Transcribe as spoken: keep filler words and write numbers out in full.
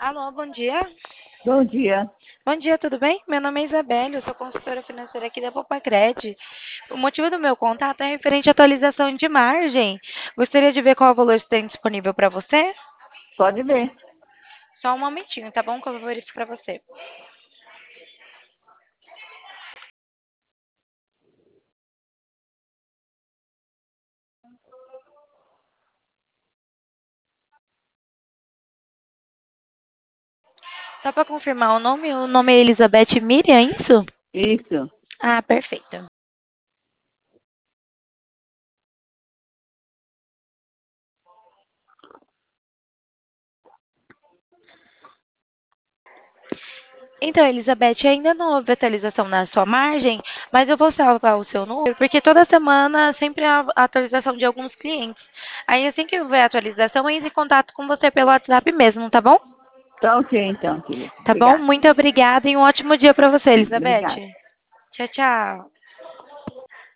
Alô, bom dia. Bom dia. Bom dia, tudo bem? Meu nome é Isabelle, eu sou consultora financeira aqui da Popacred. O motivo do meu contato é referente à atualização de margem. Gostaria de ver qual o valor que tem disponível para você? Pode ver. Só um momentinho, tá bom? Que eu vou verificar para você. Só para confirmar o nome, o nome é Elizabeth Miriam, é isso? Isso. Ah, perfeito. Então, Elizabeth, ainda não houve atualização na sua margem, mas eu vou salvar o seu número, porque toda semana sempre há a atualização de alguns clientes. Aí, assim que houver atualização, eu entro em contato com você pelo WhatsApp mesmo, tá bom? Tá ok, então, querida. Tá bom? Obrigada. Muito obrigada e um ótimo dia para você, Elizabeth. Obrigada. Tchau, tchau.